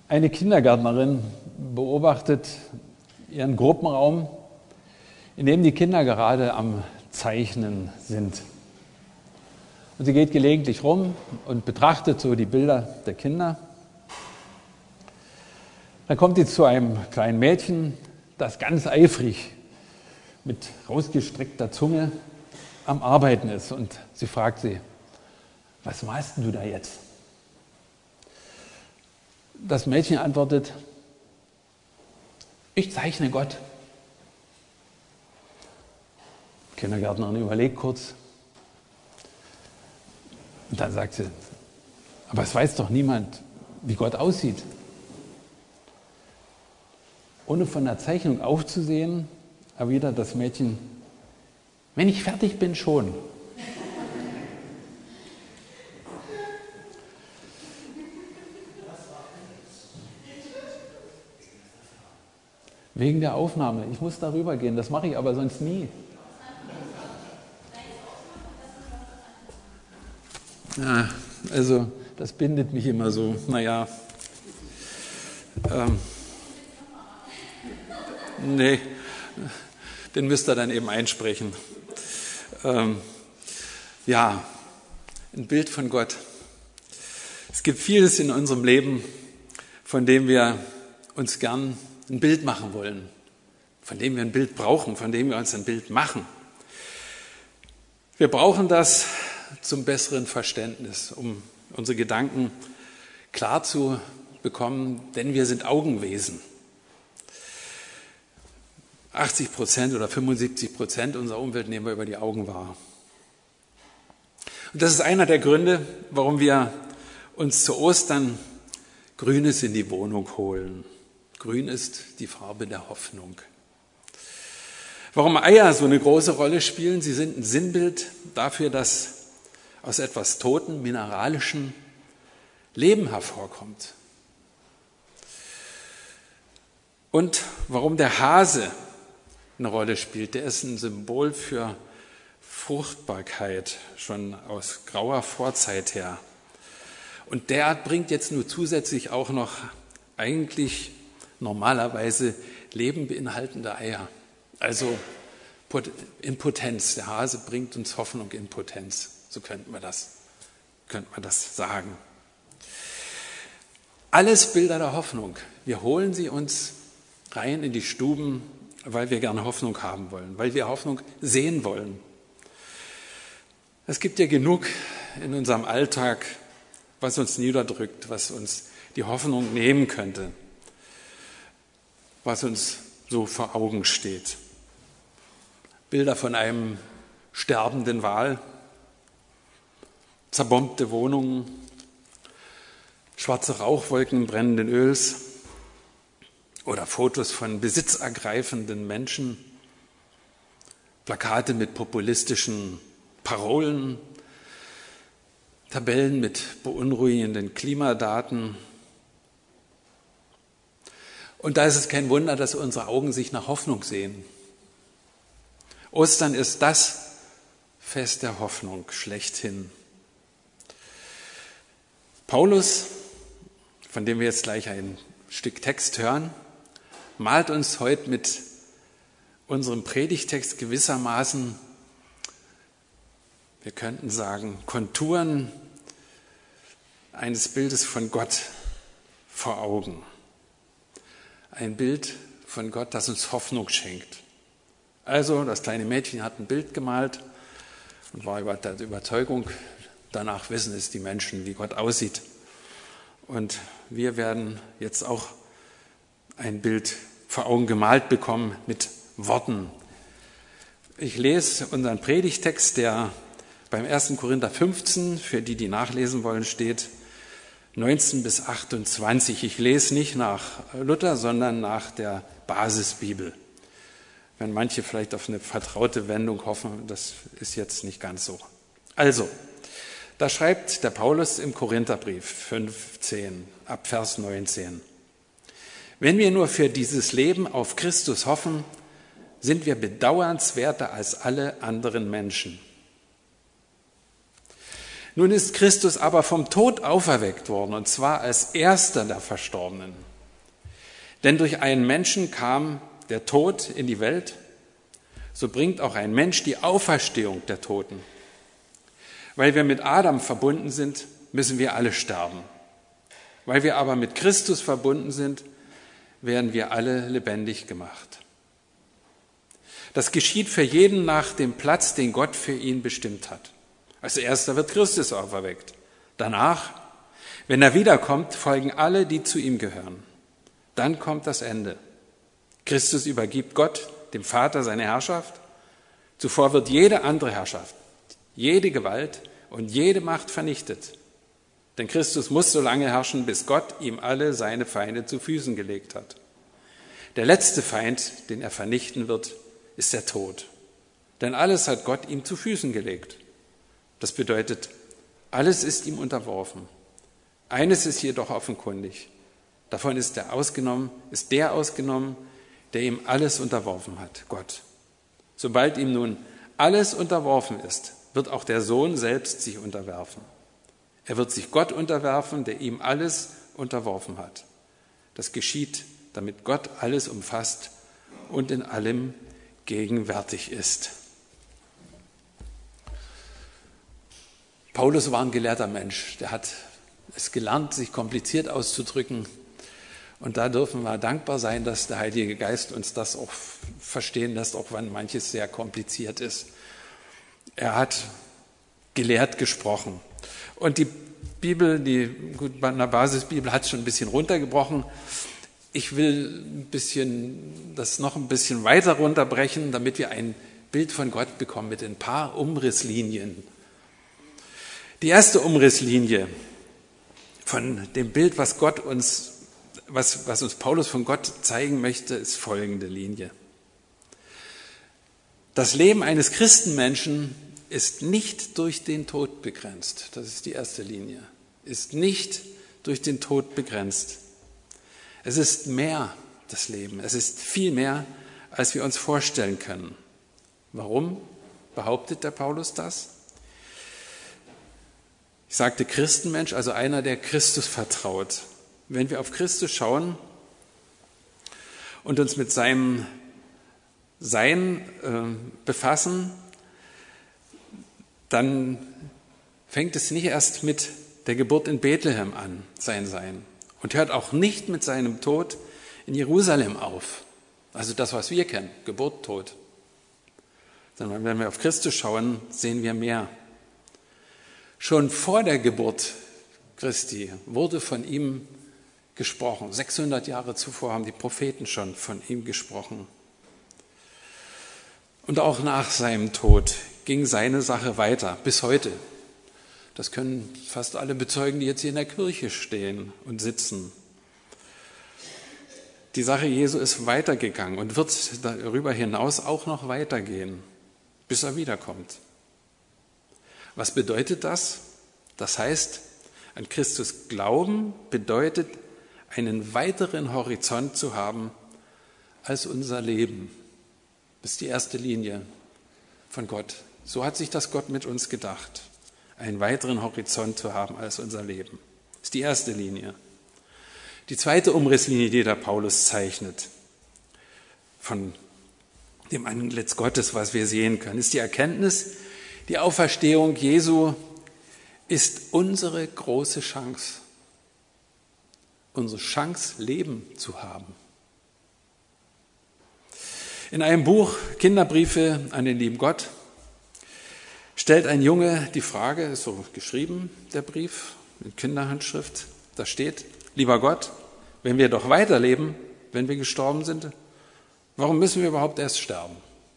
Eine Kindergärtnerin beobachtet ihren Gruppenraum, in dem die Kinder gerade am Zeichnen sind. Und sie geht gelegentlich rum und betrachtet so die Bilder der Kinder. Dann kommt sie zu einem kleinen Mädchen, das ganz eifrig mit rausgestreckter Zunge am Arbeiten ist. Und sie fragt sie: Was malst du da jetzt? Das Mädchen antwortet: Ich zeichne Gott. Die Kindergärtnerin überlegt kurz. Und dann sagt sie: Aber es weiß doch niemand, wie Gott aussieht. Ohne von der Zeichnung aufzusehen, erwidert das Mädchen: Wenn ich fertig bin, schon. Wegen der Aufnahme. Ich muss darüber gehen, das mache ich aber sonst nie. Ja, also das bindet mich immer so. Naja. Nee, den müsst ihr dann eben einsprechen. Ja, ein Bild von Gott. Es gibt vieles in unserem Leben, von dem wir uns gern ein Bild machen wollen, von dem wir ein Bild brauchen, von dem wir uns ein Bild machen. Wir brauchen das zum besseren Verständnis, um unsere Gedanken klar zu bekommen, denn wir sind Augenwesen. 80% oder 75% unserer Umwelt nehmen wir über die Augen wahr. Und das ist einer der Gründe, warum wir uns zu Ostern Grünes in die Wohnung holen. Grün ist die Farbe der Hoffnung. Warum Eier so eine große Rolle spielen? Sie sind ein Sinnbild dafür, dass aus etwas Toten, mineralischen Leben hervorkommt. Und warum der Hase eine Rolle spielt. Der ist ein Symbol für Fruchtbarkeit, schon aus grauer Vorzeit her. Und der bringt jetzt nur zusätzlich auch noch eigentlich normalerweise Leben beinhaltende Eier. Also in Potenz. Der Hase bringt uns Hoffnung in Potenz. So könnte man das sagen. Alles Bilder der Hoffnung. Wir holen sie uns rein in die Stuben, weil wir gerne Hoffnung haben wollen, weil wir Hoffnung sehen wollen. Es gibt ja genug in unserem Alltag, was uns niederdrückt, was uns die Hoffnung nehmen könnte, was uns so vor Augen steht. Bilder von einem sterbenden Wal, zerbombte Wohnungen, schwarze Rauchwolken brennenden Öls oder Fotos von besitzergreifenden Menschen, Plakate mit populistischen Parolen, Tabellen mit beunruhigenden Klimadaten. Und da ist es kein Wunder, dass unsere Augen sich nach Hoffnung sehen. Ostern ist das Fest der Hoffnung schlechthin. Paulus, von dem wir jetzt gleich ein Stück Text hören, malt uns heute mit unserem Predigtext gewissermaßen, wir könnten sagen, Konturen eines Bildes von Gott vor Augen. Ein Bild von Gott, das uns Hoffnung schenkt. Also, das kleine Mädchen hat ein Bild gemalt und war der Überzeugung, danach wissen es die Menschen, wie Gott aussieht. Und wir werden jetzt auch ein Bild vor Augen gemalt bekommen mit Worten. Ich lese unseren Predigtext, der beim 1. Korinther 15, für die, die nachlesen wollen, steht 19 bis 28. Ich lese nicht nach Luther, sondern nach der Basisbibel. Wenn manche vielleicht auf eine vertraute Wendung hoffen, das ist jetzt nicht ganz so. Also, da schreibt der Paulus im Korintherbrief 15, ab Vers 19. Wenn wir nur für dieses Leben auf Christus hoffen, sind wir bedauernswerter als alle anderen Menschen. Nun ist Christus aber vom Tod auferweckt worden, und zwar als erster der Verstorbenen. Denn durch einen Menschen kam der Tod in die Welt, so bringt auch ein Mensch die Auferstehung der Toten. Weil wir mit Adam verbunden sind, müssen wir alle sterben. Weil wir aber mit Christus verbunden sind, werden wir alle lebendig gemacht. Das geschieht für jeden nach dem Platz, den Gott für ihn bestimmt hat. Als erster wird Christus auferweckt. Danach, wenn er wiederkommt, folgen alle, die zu ihm gehören. Dann kommt das Ende. Christus übergibt Gott, dem Vater, seine Herrschaft. Zuvor wird jede andere Herrschaft, jede Gewalt und jede Macht vernichtet. Denn Christus muss so lange herrschen, bis Gott ihm alle seine Feinde zu Füßen gelegt hat. Der letzte Feind, den er vernichten wird, ist der Tod. Denn alles hat Gott ihm zu Füßen gelegt. Das bedeutet, alles ist ihm unterworfen. Eines ist jedoch offenkundig. Davon ist der ausgenommen, der ihm alles unterworfen hat, Gott. Sobald ihm nun alles unterworfen ist, wird auch der Sohn selbst sich unterwerfen. Er wird sich Gott unterwerfen, der ihm alles unterworfen hat. Das geschieht, damit Gott alles umfasst und in allem gegenwärtig ist. Paulus war ein gelehrter Mensch. Der hat es gelernt, sich kompliziert auszudrücken. Und da dürfen wir dankbar sein, dass der Heilige Geist uns das auch verstehen lässt, auch wenn manches sehr kompliziert ist. Er hat gelehrt gesprochen. Und die Bibel, bei einer Basisbibel hat es schon ein bisschen runtergebrochen. Ich will das noch ein bisschen weiter runterbrechen, damit wir ein Bild von Gott bekommen mit ein paar Umrisslinien. Die erste Umrisslinie von dem Bild, was uns Paulus von Gott zeigen möchte, ist folgende Linie. Das Leben eines Christenmenschen ist nicht durch den Tod begrenzt. Das ist die erste Linie. Ist nicht durch den Tod begrenzt. Es ist mehr, das Leben. Es ist viel mehr, als wir uns vorstellen können. Warum behauptet der Paulus das? Ich sagte Christenmensch, also einer, der Christus vertraut. Wenn wir auf Christus schauen und uns mit seinem Sein befassen, dann fängt es nicht erst mit der Geburt in Bethlehem an, sein Sein, und hört auch nicht mit seinem Tod in Jerusalem auf. Also das, was wir kennen, Geburt, Tod. Sondern wenn wir auf Christus schauen, sehen wir mehr. Schon vor der Geburt Christi wurde von ihm gesprochen. 600 Jahre zuvor haben die Propheten schon von ihm gesprochen. Und auch nach seinem Tod ging seine Sache weiter, bis heute. Das können fast alle bezeugen, die jetzt hier in der Kirche stehen und sitzen. Die Sache Jesu ist weitergegangen und wird darüber hinaus auch noch weitergehen, bis er wiederkommt. Was bedeutet das? Das heißt, an Christus glauben bedeutet, einen weiteren Horizont zu haben als unser Leben. Das ist die erste Linie von Gott. So hat sich das Gott mit uns gedacht, einen weiteren Horizont zu haben als unser Leben. Das ist die erste Linie. Die zweite Umrisslinie, die der Paulus zeichnet, von dem Antlitz Gottes, was wir sehen können, ist die Erkenntnis, die Auferstehung Jesu ist unsere große Chance. Unsere Chance, Leben zu haben. In einem Buch Kinderbriefe an den lieben Gott stellt ein Junge die Frage, ist so geschrieben, der Brief, in Kinderhandschrift, da steht: Lieber Gott, wenn wir doch weiterleben, wenn wir gestorben sind, warum müssen wir überhaupt erst sterben?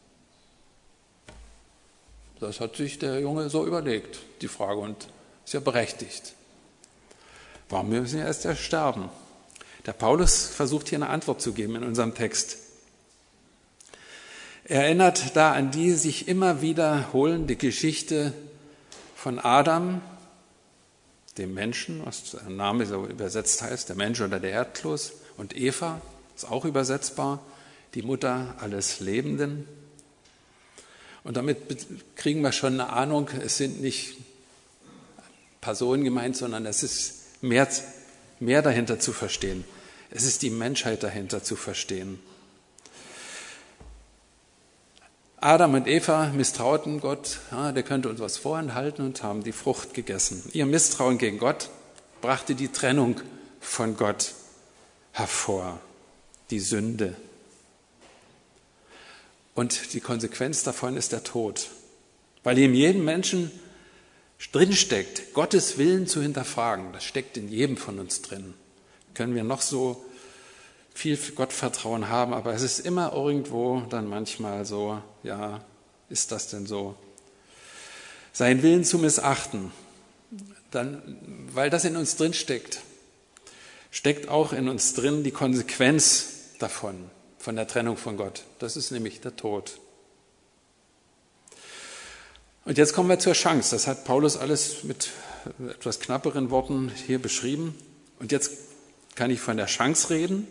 Das hat sich der Junge so überlegt, die Frage, und ist ja berechtigt. Warum müssen wir erst sterben? Der Paulus versucht hier eine Antwort zu geben in unserem Text. Er erinnert da an die sich immer wiederholende Geschichte von Adam, dem Menschen, was der Name so übersetzt heißt, der Mensch oder der Erdkloß, und Eva, ist auch übersetzbar, die Mutter alles Lebenden. Und damit kriegen wir schon eine Ahnung, es sind nicht Person gemeint, sondern es ist mehr dahinter zu verstehen. Es ist die Menschheit dahinter zu verstehen. Adam und Eva misstrauten Gott, der könnte uns was vorenthalten, und haben die Frucht gegessen. Ihr Misstrauen gegen Gott brachte die Trennung von Gott hervor, die Sünde. Und die Konsequenz davon ist der Tod, weil in jedem Menschen drinsteckt, Gottes Willen zu hinterfragen. Das steckt in jedem von uns drin. Können wir noch so viel Gottvertrauen haben, aber es ist immer irgendwo dann manchmal so, ja, ist das denn so? Seinen Willen zu missachten, dann, weil das in uns drin steckt, steckt auch in uns drin die Konsequenz davon, von der Trennung von Gott. Das ist nämlich der Tod. Und jetzt kommen wir zur Chance. Das hat Paulus alles mit etwas knapperen Worten hier beschrieben. Und jetzt kann ich von der Chance reden,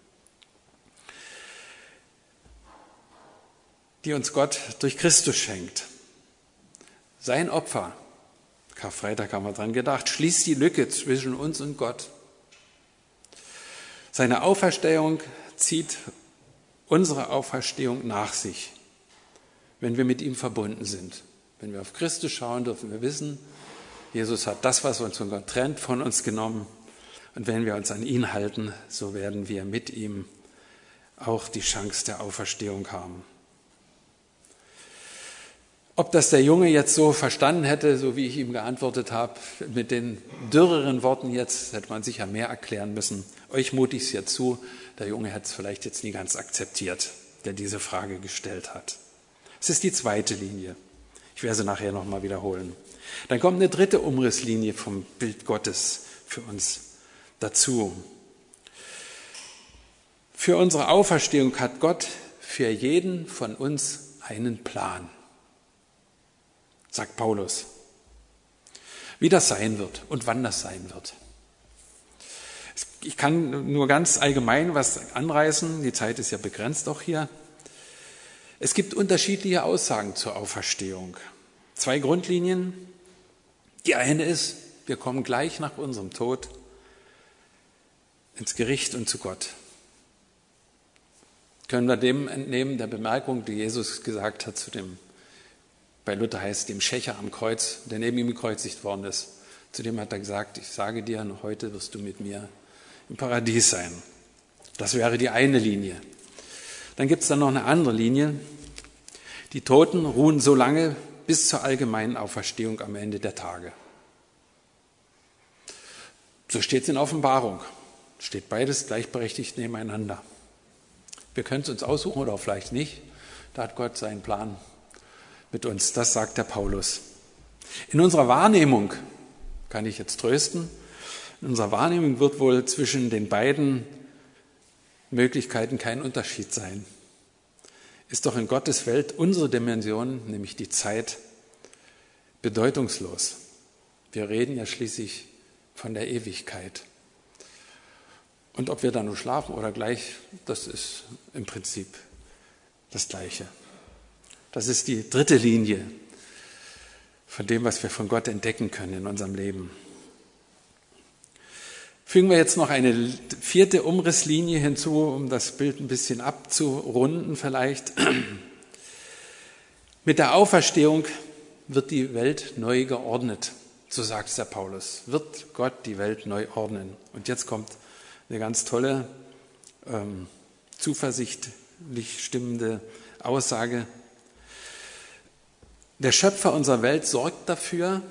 die uns Gott durch Christus schenkt. Sein Opfer, Karfreitag haben wir dran gedacht, schließt die Lücke zwischen uns und Gott. Seine Auferstehung zieht unsere Auferstehung nach sich, wenn wir mit ihm verbunden sind. Wenn wir auf Christus schauen, dürfen wir wissen, Jesus hat das, was uns von Gott trennt, von uns genommen. Und wenn wir uns an ihn halten, so werden wir mit ihm auch die Chance der Auferstehung haben. Ob das der Junge jetzt so verstanden hätte, so wie ich ihm geantwortet habe, mit den dürreren Worten jetzt, hätte man sicher mehr erklären müssen. Euch mutig es jetzt zu, der Junge hätte es vielleicht jetzt nie ganz akzeptiert, der diese Frage gestellt hat. Es ist die zweite Linie. Ich werde sie nachher nochmal wiederholen. Dann kommt eine dritte Umrisslinie vom Bild Gottes für uns dazu. Für unsere Auferstehung hat Gott für jeden von uns einen Plan, sagt Paulus. Wie das sein wird und wann das sein wird. Ich kann nur ganz allgemein was anreißen, die Zeit ist ja begrenzt auch hier. Es gibt unterschiedliche Aussagen zur Auferstehung. 2 Grundlinien. Die eine ist, wir kommen gleich nach unserem Tod ins Gericht und zu Gott. Können wir dem entnehmen, der Bemerkung, die Jesus gesagt hat zu dem, bei Luther heißt dem Schächer am Kreuz, der neben ihm gekreuzigt worden ist. Zu dem hat er gesagt, ich sage dir, noch heute wirst du mit mir im Paradies sein. Das wäre die eine Linie. Dann gibt es dann noch eine andere Linie. Die Toten ruhen so lange bis zur allgemeinen Auferstehung am Ende der Tage. So steht es in Offenbarung. Steht beides gleichberechtigt nebeneinander. Wir können es uns aussuchen oder auch vielleicht nicht. Da hat Gott seinen Plan mit uns. Das sagt der Paulus. In unserer Wahrnehmung, kann ich jetzt trösten, in unserer Wahrnehmung wird wohl zwischen den beiden Möglichkeiten kein Unterschied sein. Ist doch in Gottes Welt unsere Dimension, nämlich die Zeit, bedeutungslos. Wir reden ja schließlich von der Ewigkeit. Und ob wir da nur schlafen oder gleich, das ist im Prinzip das Gleiche. Das ist die dritte Linie von dem, was wir von Gott entdecken können in unserem Leben. Fügen wir jetzt noch eine 4. Umrisslinie hinzu, um das Bild ein bisschen abzurunden vielleicht. Mit der Auferstehung wird die Welt neu geordnet, so sagt es der Paulus. Wird Gott die Welt neu ordnen. Und jetzt kommt eine ganz tolle, zuversichtlich stimmende Aussage. Der Schöpfer unserer Welt sorgt dafür,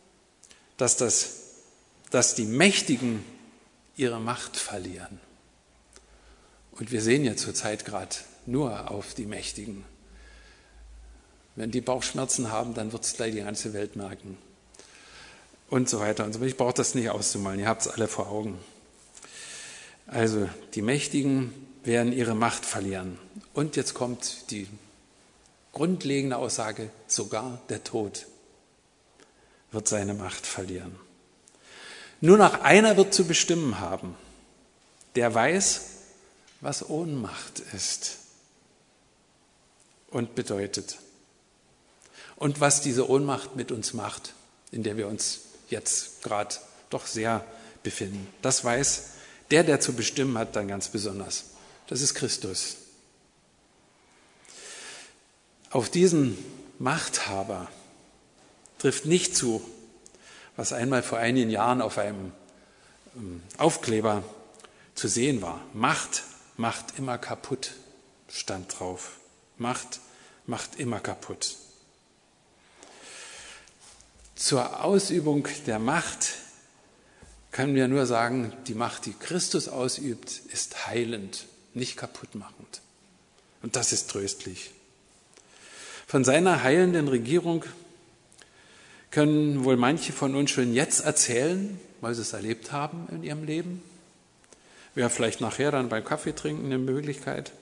dass die Mächtigen ihre Macht verlieren. Und wir sehen ja zurzeit gerade nur auf die Mächtigen. Wenn die Bauchschmerzen haben, dann wird es gleich die ganze Welt merken. Und so weiter und so fort. Ich brauche das nicht auszumalen, ihr habt es alle vor Augen. Also die Mächtigen werden ihre Macht verlieren. Und jetzt kommt die grundlegende Aussage, sogar der Tod wird seine Macht verlieren. Nur noch einer wird zu bestimmen haben, der weiß, was Ohnmacht ist und bedeutet. Und was diese Ohnmacht mit uns macht, in der wir uns jetzt gerade doch sehr befinden. Das weiß der zu bestimmen hat, dann ganz besonders. Das ist Christus. Auf diesen Machthaber trifft nicht zu, was einmal vor einigen Jahren auf einem Aufkleber zu sehen war. Macht macht immer kaputt, stand drauf. Macht macht immer kaputt. Zur Ausübung der Macht können wir nur sagen, die Macht, die Christus ausübt, ist heilend, nicht kaputtmachend. Und das ist tröstlich. Von seiner heilenden Regierung können wohl manche von uns schon jetzt erzählen, weil sie es erlebt haben in ihrem Leben. Wäre vielleicht nachher dann beim Kaffee trinken eine Möglichkeit.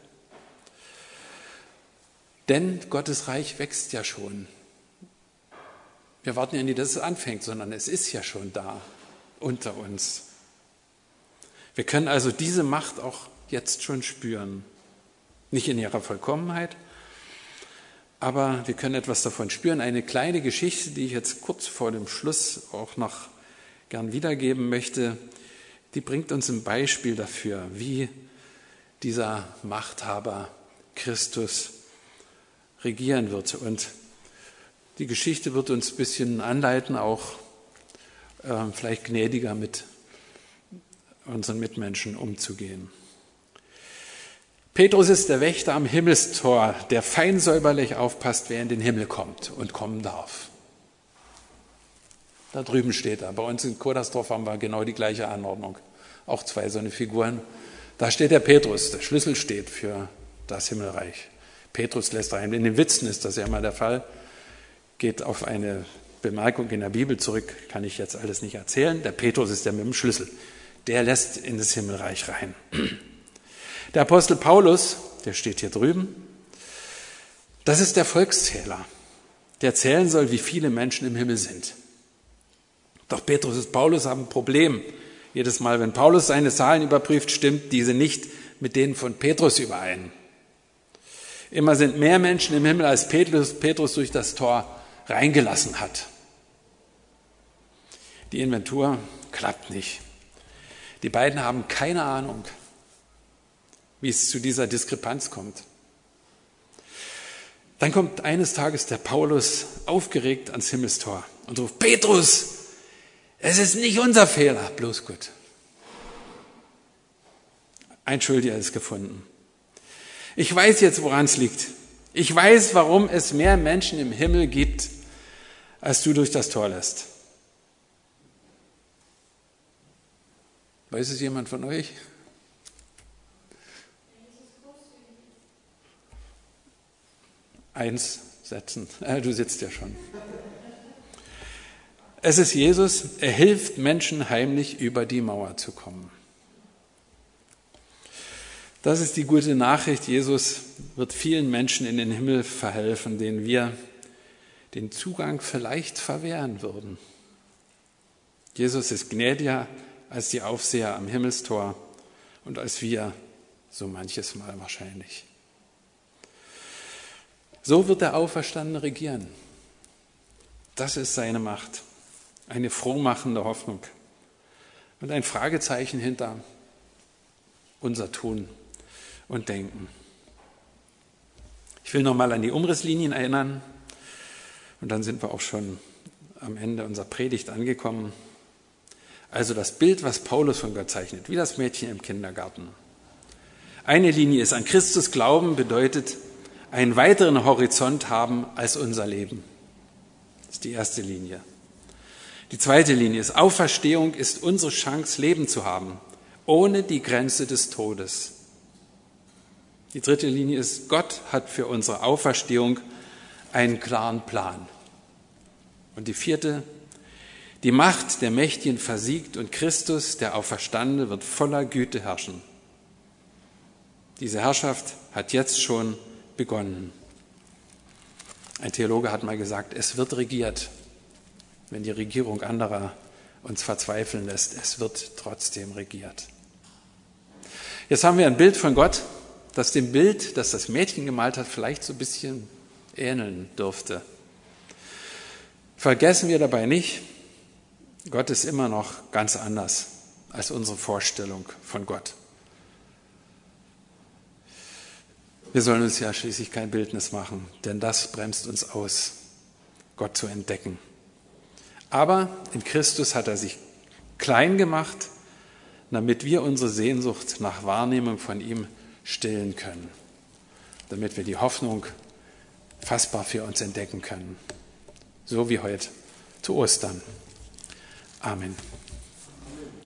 Denn Gottes Reich wächst ja schon. Wir warten ja nicht, dass es anfängt, sondern es ist ja schon da, unter uns. Wir können also diese Macht auch jetzt schon spüren. Nicht in ihrer Vollkommenheit, aber wir können etwas davon spüren. Eine kleine Geschichte, die ich jetzt kurz vor dem Schluss auch noch gern wiedergeben möchte, die bringt uns ein Beispiel dafür, wie dieser Machthaber Christus regieren wird. Und die Geschichte wird uns ein bisschen anleiten, auch vielleicht gnädiger mit unseren Mitmenschen umzugehen. Petrus ist der Wächter am Himmelstor, der fein säuberlich aufpasst, wer in den Himmel kommt und kommen darf. Da drüben steht er. Bei uns in Kodersdorf haben wir genau die gleiche Anordnung. Auch zwei so eine Figuren. Da steht der Petrus, der Schlüssel steht für das Himmelreich. Petrus lässt rein. In den Witzen ist das ja immer der Fall. Geht auf eine Bemerkung in der Bibel zurück, kann ich jetzt alles nicht erzählen. Der Petrus ist der mit dem Schlüssel. Der lässt in das Himmelreich rein. Der Apostel Paulus, der steht hier drüben, das ist der Volkszähler, der zählen soll, wie viele Menschen im Himmel sind. Doch Petrus und Paulus haben ein Problem. Jedes Mal, wenn Paulus seine Zahlen überprüft, stimmt diese nicht mit denen von Petrus überein. Immer sind mehr Menschen im Himmel, als Petrus durch das Tor reingelassen hat. Die Inventur klappt nicht. Die beiden haben keine Ahnung, wie es zu dieser Diskrepanz kommt. Dann kommt eines Tages der Paulus aufgeregt ans Himmelstor und ruft: Petrus, es ist nicht unser Fehler, bloß gut. Ein Schuldiger ist gefunden. Ich weiß jetzt, woran es liegt. Ich weiß, warum es mehr Menschen im Himmel gibt, als du durch das Tor lässt. Weiß es jemand von euch? Eins setzen. Du sitzt ja schon. Es ist Jesus, er hilft Menschen heimlich über die Mauer zu kommen. Das ist die gute Nachricht. Jesus wird vielen Menschen in den Himmel verhelfen, denen wir den Zugang vielleicht verwehren würden. Jesus ist gnädiger als die Aufseher am Himmelstor und als wir so manches Mal wahrscheinlich. So wird der Auferstandene regieren. Das ist seine Macht. Eine frohmachende Hoffnung. Und ein Fragezeichen hinter unser Tun und Denken. Ich will nochmal an die Umrisslinien erinnern. Und dann sind wir auch schon am Ende unserer Predigt angekommen. Also das Bild, was Paulus von Gott zeichnet, wie das Mädchen im Kindergarten. Eine Linie ist: an Christus glauben bedeutet einen weiteren Horizont haben als unser Leben. Das ist die erste Linie. Die zweite Linie ist: Auferstehung ist unsere Chance, Leben zu haben, ohne die Grenze des Todes. Die dritte Linie ist: Gott hat für unsere Auferstehung einen klaren Plan. Und die vierte: die Macht der Mächtigen versiegt und Christus, der Auferstandene, wird voller Güte herrschen. Diese Herrschaft hat jetzt schon begonnen. Ein Theologe hat mal gesagt, es wird regiert. Wenn die Regierung anderer uns verzweifeln lässt, es wird trotzdem regiert. Jetzt haben wir ein Bild von Gott, das dem Bild, das das Mädchen gemalt hat, vielleicht so ein bisschen ähneln dürfte. Vergessen wir dabei nicht, Gott ist immer noch ganz anders als unsere Vorstellung von Gott. Wir sollen uns ja schließlich kein Bildnis machen, denn das bremst uns aus, Gott zu entdecken. Aber in Christus hat er sich klein gemacht, damit wir unsere Sehnsucht nach Wahrnehmung von ihm stillen können, damit wir die Hoffnung fassbar für uns entdecken können, so wie heute zu Ostern. Amen.